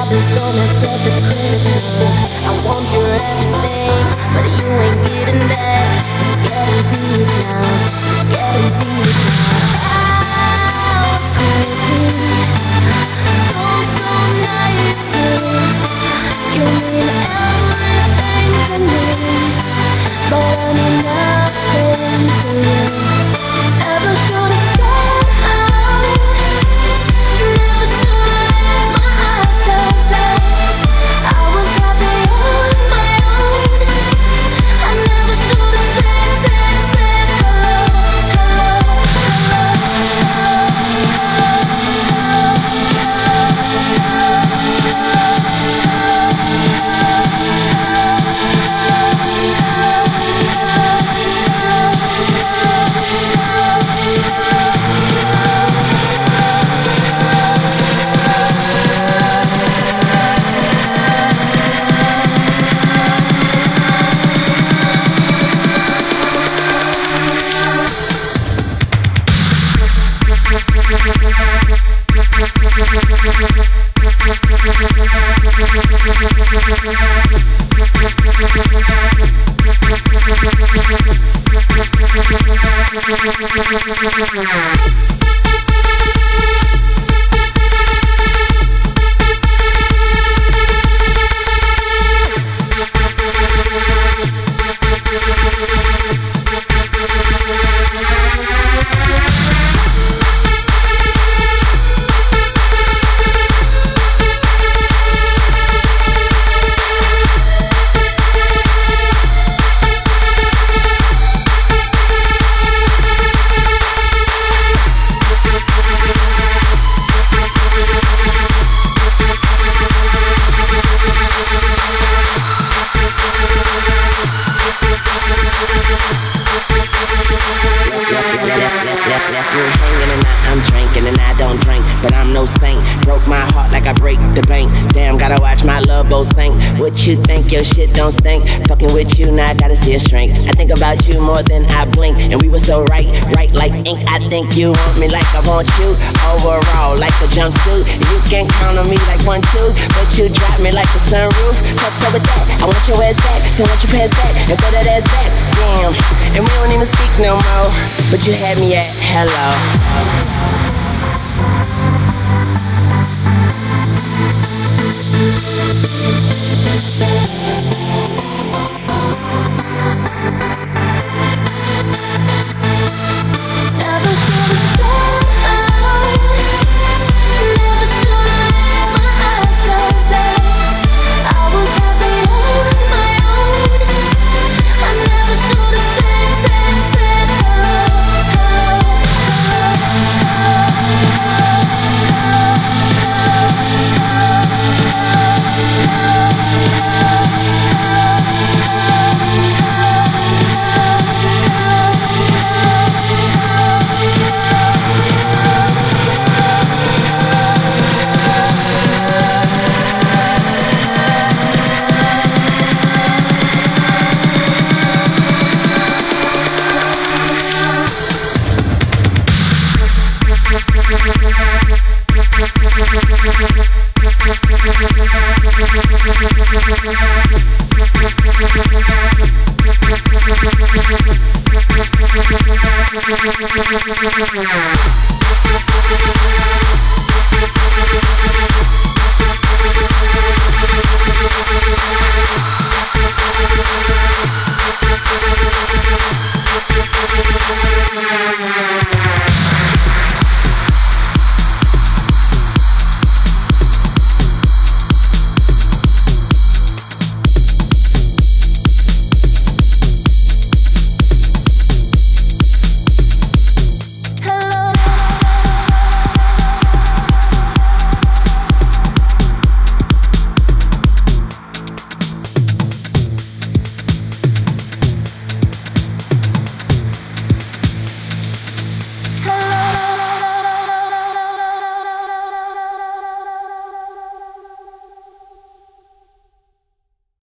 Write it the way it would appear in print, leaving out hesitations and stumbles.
I've been so messed up, it's critical. I want your everything, but you ain't getting that. It's getting deep now, it's getting deep now. Oh, it's crazy, so naive too. You mean everything to me, but I mean nothing to you. Never should've said how, never should've let my eyes tell that I was happy on my own. I never should've said hello, I'm drinking and I don't drink, but I'm no saint. Broke my heart like I break the bank. Damn, gotta watch my love boat sink. What you think, your shit don't stink? Fucking with you, now I gotta see a shrink. I think about you more than I blink, and we were so right like ink. I think you want me like I want you. Overall, like a jumpsuit. You can count on me like 1, 2, but you drop me like a sunroof. Fuck's up with that, I want your ass back, so want your pants back, and throw that ass back. Damn, and we don't even speak no more, but you had me at hello. Yeah.